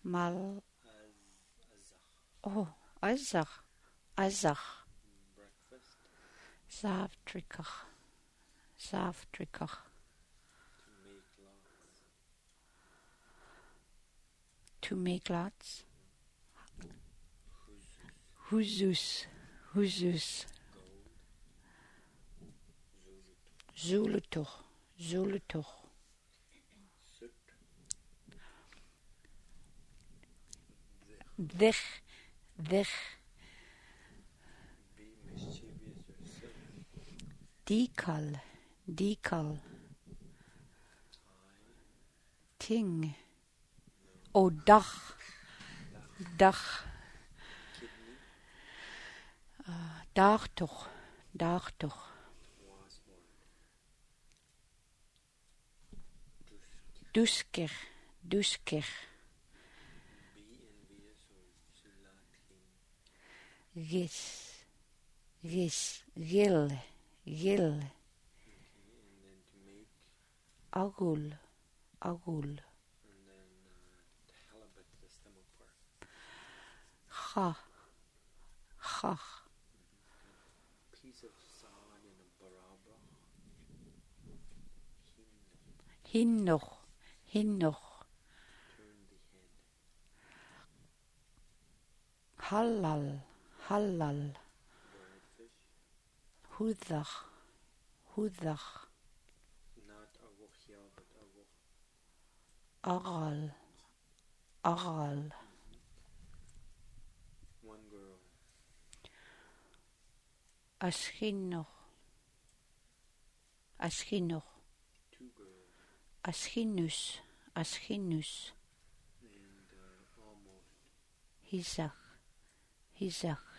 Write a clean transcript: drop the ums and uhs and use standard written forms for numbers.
mal, oh, azach, azach, breakfast, zavtrikach, zavtrikach, to make lots, to make lots, huzus, huzus, gold, zulutoch, zulutoch, soot, dich, dich, be mischievous yourself, dikal, dikal, ting, oh, dach, dach, kidney, dartoch, dartoch, wasmore, dusker, dusker, be envious or zulatin, gis, gis, gil, gil, and then to make, agul, agul, and then to halibut, the stomach part, cha, chach, piece of sod in a barabra, hinnoch, hinnoch, turn the head, halal, halal, dried fish, hudach, hudach, not avochia but avoch, aral, aral, one girl, aschinoch, aschinoch, two girls, aschinus, aschinus, and almost hizach, hizach,